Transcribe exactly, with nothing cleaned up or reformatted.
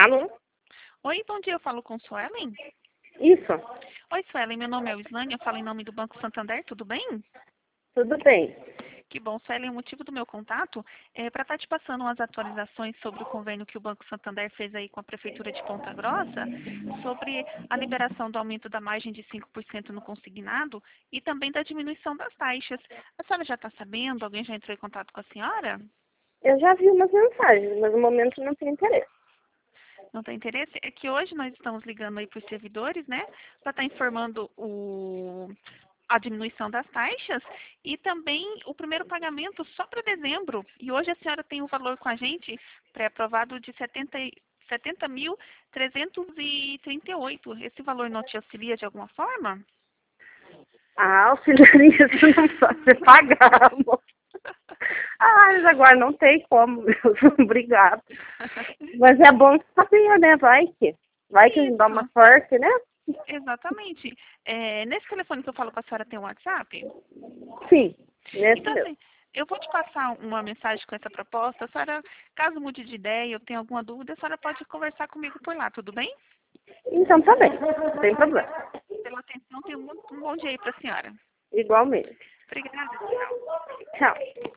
Alô? Oi, bom dia, eu falo com Suelen. Isso, Oi, Suelen, meu nome é Wislane, eu falo em nome do Banco Santander, tudo bem? tudo bem. Que bom, Suelen, o motivo do meu contato é para estar te passando umas atualizações sobre o convênio que o Banco Santander fez aí com a Prefeitura de Ponta Grossa, sobre a liberação do aumento da margem de cinco por cento no consignado e também da diminuição das taxas. A senhora já está sabendo? Alguém já entrou em contato com a senhora? Eu já vi umas mensagens, mas no momento não tenho interesse. Não tem interesse? É que hoje nós estamos ligando aí para os servidores, né? Para estar informando o, a diminuição das taxas e também o primeiro pagamento só para dezembro. E hoje a senhora tem um valor com a gente pré-aprovado de setenta e- setenta mil trezentos e trinta e oito. Esse valor não te auxilia de alguma forma? Ah, auxiliaria você não pode pagar, amor. Ah, mas agora não tem como mesmo. Obrigada. Mas é bom saber, né? Vai que. Vai que dá uma Isso, sorte, né? exatamente. É, nesse telefone que eu falo com a senhora tem um WhatsApp? Sim, nesse Então, mesmo. assim, eu vou te passar uma mensagem com essa proposta. A senhora, caso mude de ideia ou tenha alguma dúvida, a senhora pode conversar comigo por lá, tudo bem? Então tá bem, não tem problema. Pela atenção, tenha um, um bom dia aí para a senhora. Igualmente. Obrigada, tchau. Tchau.